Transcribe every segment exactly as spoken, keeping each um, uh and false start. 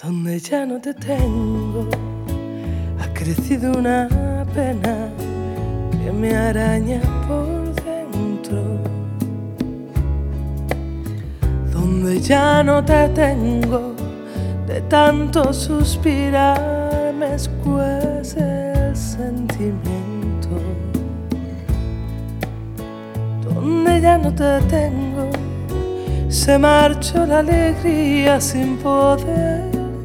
donde ya no te tengo, ha crecido una pena que me araña por dentro. Donde ya no te tengo, de tanto suspirar me escuece el sentimiento. Donde ya no te tengo, se marchó la alegría sin poder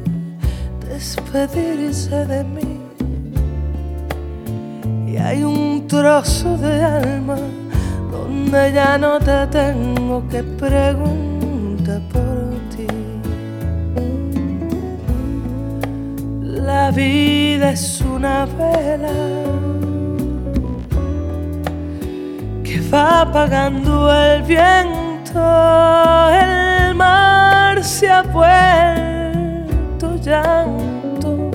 despedirse de mí. Y hay un trozo de alma donde ya no te tengo, que pregunta por ti. La vida es una vela que va apagando el viento, el mar se ha vuelto llanto,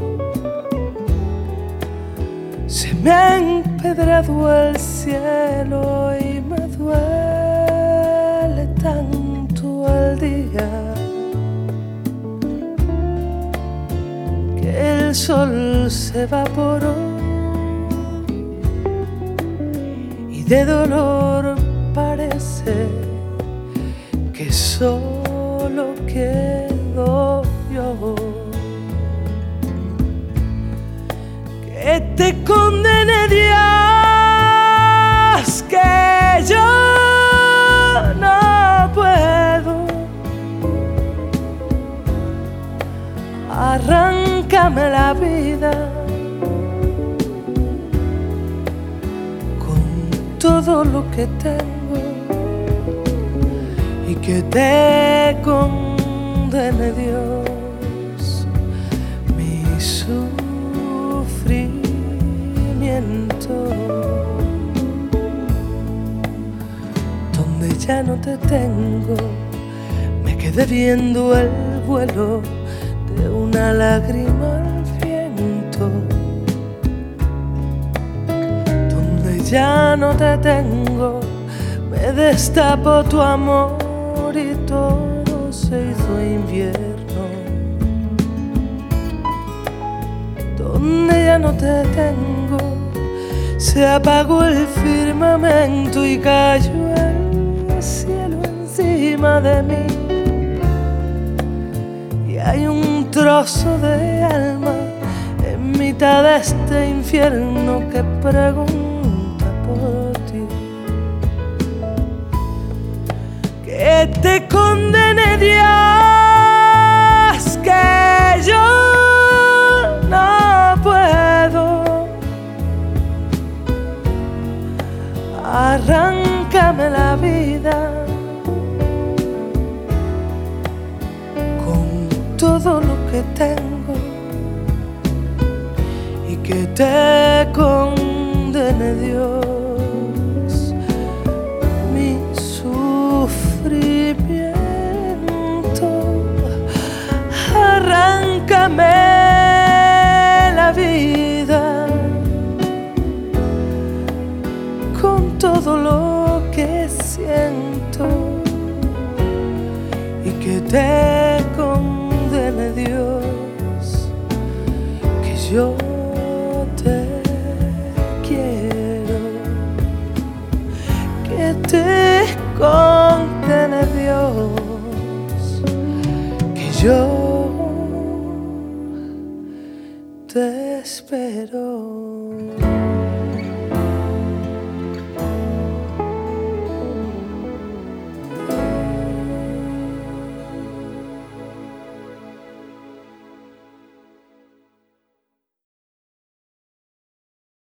se me ha empedrado el cielo y me duele tanto el día que el sol se evaporó y de dolor parece que solo quedo yo. Que te condene Dios, que yo no puedo. Arráncame la vida con todo lo que tengo, y que te condene Dios mi sufrimiento. Donde ya no te tengo, me quedé viendo el vuelo de una lágrima al viento. Donde ya no te tengo, me destapó tu amor y todo se hizo invierno. Donde ya no te tengo, se apagó el firmamento y cayó el cielo encima de mí. Y hay un trozo de alma en mitad de este infierno que pregunta por ti. Que te condene Dios, que yo no puedo. Arráncame la vida con todo lo que tengo, y que te condene Dios mi sufrimiento. Arráncame la vida con todo lo que siento, y que te condene Dios, que yo te quiero. Que te condene Dios, que yo te espero.